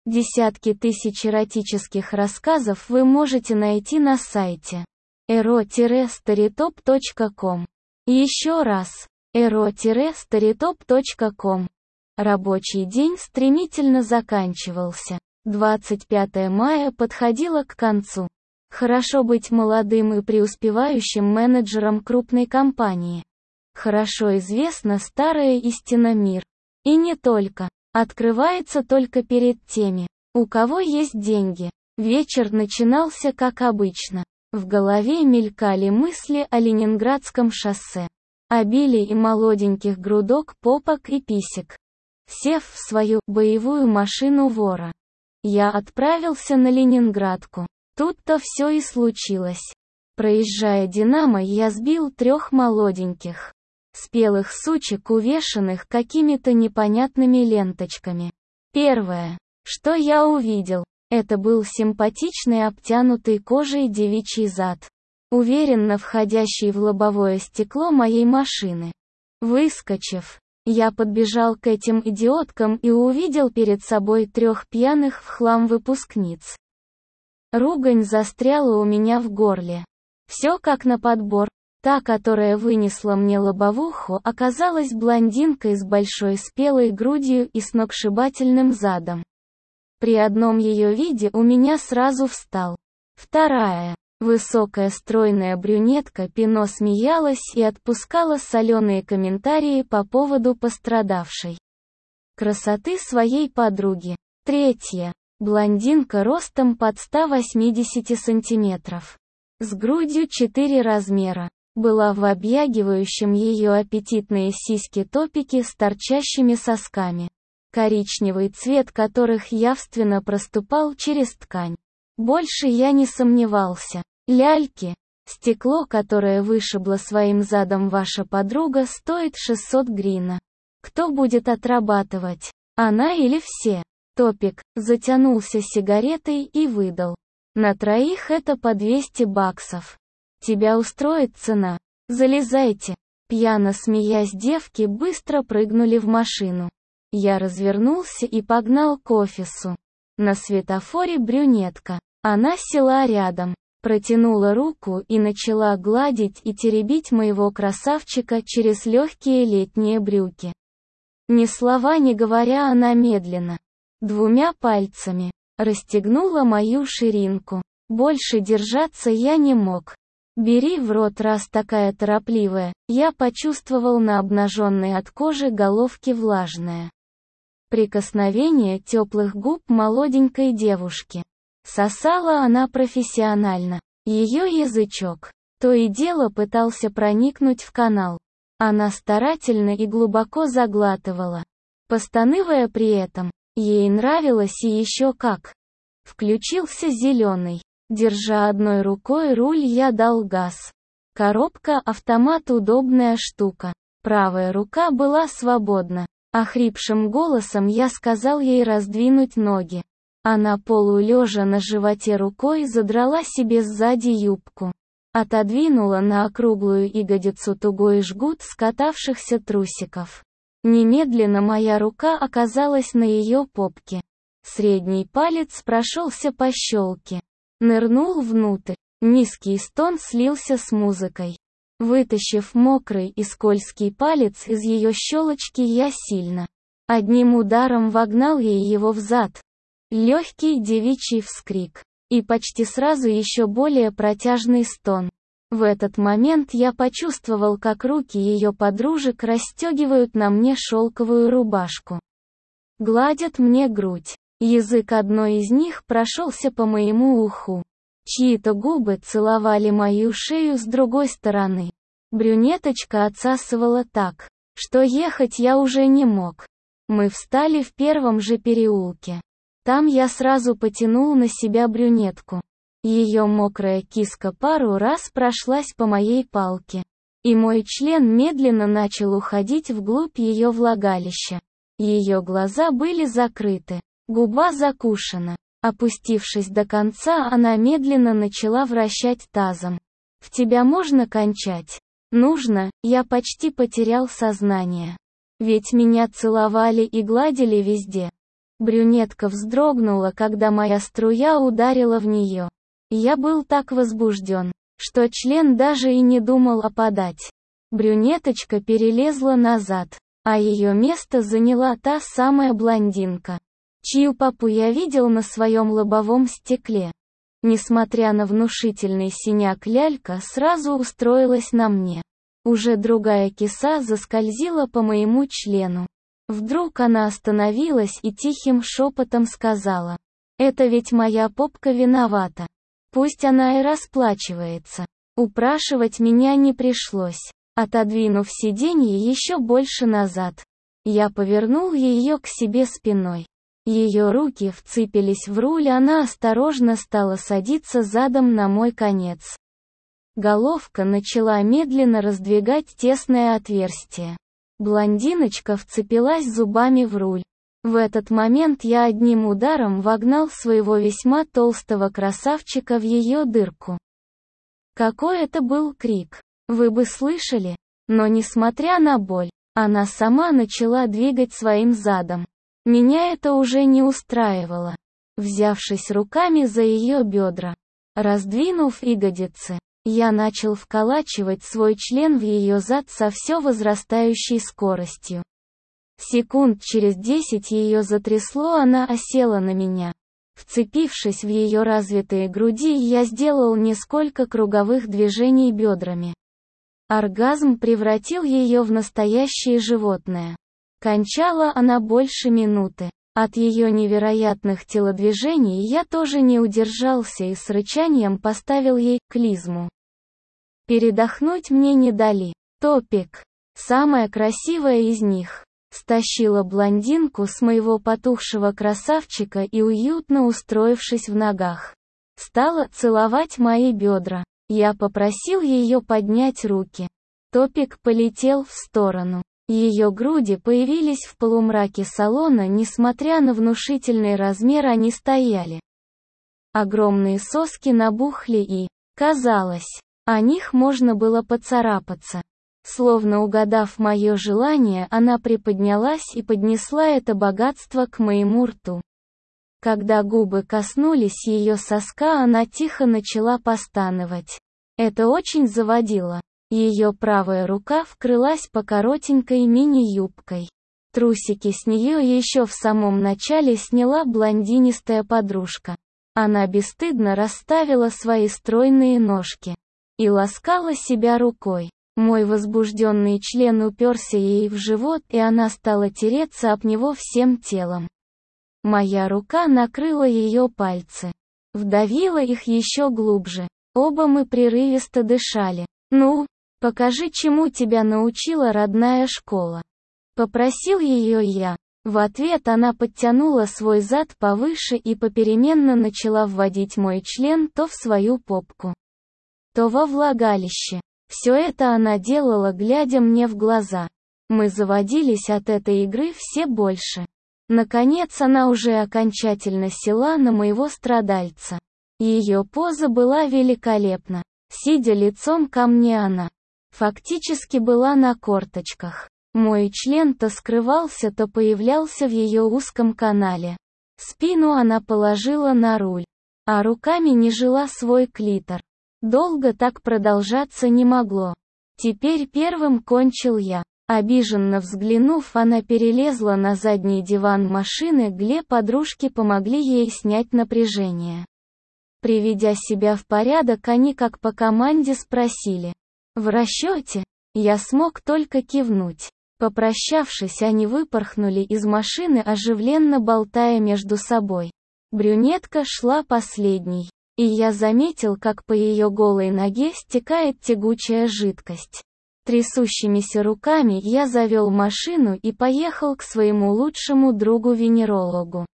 Десятки тысяч эротических рассказов вы можете найти на сайте ero-storytop.com. Еще раз, ero-storytop.com. Рабочий день стремительно заканчивался. 25 мая подходило к концу. Хорошо быть молодым и преуспевающим менеджером крупной компании. Хорошо известна старая истина: мир. И не только. Открывается только перед теми, у кого есть деньги. Вечер начинался как обычно. В голове мелькали мысли о Ленинградском шоссе. Обилие молоденьких грудок, попок и писек. Сев в свою боевую машину вора, я отправился на Ленинградку. Тут-то все и случилось. Проезжая «Динамо», я сбил 3 молоденьких, спелых сучек, увешанных какими-то непонятными ленточками. Первое, что я увидел, это был симпатичный обтянутый кожей девичий зад, уверенно входящий в лобовое стекло моей машины. Выскочив, я подбежал к этим идиоткам и увидел перед собой 3 пьяных в хлам выпускниц. Ругань застряла у меня в горле. Все как на подбор. Та, которая вынесла мне лобовуху, оказалась блондинкой с большой спелой грудью и сногсшибательным задом. При одном ее виде у меня сразу встал. Вторая, высокая стройная брюнетка Пино, смеялась и отпускала соленые комментарии по поводу пострадавшей красоты своей подруги. Третья, блондинка ростом под 180 сантиметров, с грудью 4 размера, была в объягивающем ее аппетитные сиськи-топики с торчащими сосками, коричневый цвет которых явственно проступал через ткань. Больше я не сомневался. Ляльки, стекло, которое вышибло своим задом ваша подруга, стоит 600 гривен. Кто будет отрабатывать? Она или все? Топик затянулся сигаретой и выдал: на 3 это по 200 баксов. Тебя устроит цена? Залезайте. Пьяно смеясь, девки быстро прыгнули в машину. Я развернулся и погнал к офису. На светофоре брюнетка. Она села рядом, протянула руку и начала гладить и теребить моего красавчика через легкие летние брюки. Ни слова не говоря, она медленно, 2 пальцами, расстегнула мою ширинку. Больше держаться я не мог. Бери в рот, раз такая торопливая. Я почувствовал на обнаженной от кожи головке влажное прикосновение теплых губ молоденькой девушки. Сосала она профессионально. Ее язычок то и дело пытался проникнуть в канал. Она старательно и глубоко заглатывала, постанывая при этом. Ей нравилось и еще как. Включился зеленый. Держа одной рукой руль, я дал газ. Коробка-автомат — удобная штука. Правая рука была свободна. Охрипшим голосом я сказал ей раздвинуть ноги. Она полулежа на животе рукой задрала себе сзади юбку. Отодвинула на округлую ягодицу тугой жгут скатавшихся трусиков. Немедленно моя рука оказалась на ее попке. Средний палец прошелся по щелке. Нырнул внутрь. Низкий стон слился с музыкой. Вытащив мокрый и скользкий палец из ее щелочки, я сильно, одним ударом вогнал ей его в зад. Легкий девичий вскрик. И почти сразу еще более протяжный стон. В этот момент я почувствовал, как руки ее подружек расстегивают на мне шелковую рубашку. Гладят мне грудь. Язык одной из них прошелся по моему уху. Чьи-то губы целовали мою шею с другой стороны. Брюнеточка отсасывала так, что ехать я уже не мог. Мы встали в первом же переулке. Там я сразу потянул на себя брюнетку. Ее мокрая киска пару раз прошлась по моей палке. И мой член медленно начал уходить вглубь ее влагалища. Ее глаза были закрыты, губа закушена. Опустившись до конца, она медленно начала вращать тазом. «В тебя можно кончать?» «Нужно», я почти потерял сознание. Ведь меня целовали и гладили везде. Брюнетка вздрогнула, когда моя струя ударила в нее. Я был так возбужден, что член даже и не думал опадать. Брюнеточка перелезла назад, а ее место заняла та самая блондинка, чью папу я видел на своем лобовом стекле. Несмотря на внушительный синяк, лялька сразу устроилась на мне. Уже другая киса заскользила по моему члену. Вдруг она остановилась и тихим шепотом сказала: «Это ведь моя попка виновата. Пусть она и расплачивается». Упрашивать меня не пришлось. Отодвинув сиденье еще больше назад, я повернул ее к себе спиной. Ее руки вцепились в руль, она осторожно стала садиться задом на мой конец. Головка начала медленно раздвигать тесное отверстие. Блондиночка вцепилась зубами в руль. В этот момент я одним ударом вогнал своего весьма толстого красавчика в ее дырку. Какой это был крик! Вы бы слышали? Но несмотря на боль, она сама начала двигать своим задом. Меня это уже не устраивало. Взявшись руками за ее бедра, раздвинув ягодицы, я начал вколачивать свой член в ее зад со все возрастающей скоростью. Секунд через 10 ее затрясло, она осела на меня. Вцепившись в ее развитые груди, я сделал несколько круговых движений бедрами. Оргазм превратил ее в настоящее животное. Кончала она больше минуты. От ее невероятных телодвижений я тоже не удержался и с рычанием поставил ей клизму. Передохнуть мне не дали. Топик, самая красивая из них, стащила блондинку с моего потухшего красавчика и, уютно устроившись в ногах, стала целовать мои бедра. Я попросил ее поднять руки. Топик полетел в сторону. Ее груди появились в полумраке салона, несмотря на внушительный размер, они стояли. Огромные соски набухли и, казалось, о них можно было поцарапаться. Словно угадав мое желание, она приподнялась и поднесла это богатство к моему рту. Когда губы коснулись ее соска, она тихо начала постановать. Это очень заводило. Ее правая рука вкрылась по коротенькой мини-юбкой. Трусики с нее еще в самом начале сняла блондинистая подружка. Она бесстыдно расставила свои стройные ножки и ласкала себя рукой. Мой возбужденный член уперся ей в живот, и она стала тереться об него всем телом. Моя рука накрыла ее пальцы, вдавила их еще глубже. Оба мы прерывисто дышали. «Ну, покажи, чему тебя научила родная школа», — попросил ее я. В ответ она подтянула свой зад повыше и попеременно начала вводить мой член то в свою попку, то во влагалище. Все это она делала, глядя мне в глаза. Мы заводились от этой игры все больше. Наконец она уже окончательно села на моего страдальца. Ее поза была великолепна. Сидя лицом ко мне, она фактически была на корточках. Мой член то скрывался, то появлялся в ее узком канале. Спину она положила на руль, а руками нежила свой клитор. Долго так продолжаться не могло. Теперь первым кончил я. Обиженно взглянув, она перелезла на задний диван машины, где подружки помогли ей снять напряжение. Приведя себя в порядок, они как по команде спросили: «В расчете?» Я смог только кивнуть. Попрощавшись, они выпорхнули из машины, оживленно болтая между собой. Брюнетка шла последней, и я заметил, как по ее голой ноге стекает тягучая жидкость. Трясущимися руками я завел машину и поехал к своему лучшему другу-венерологу.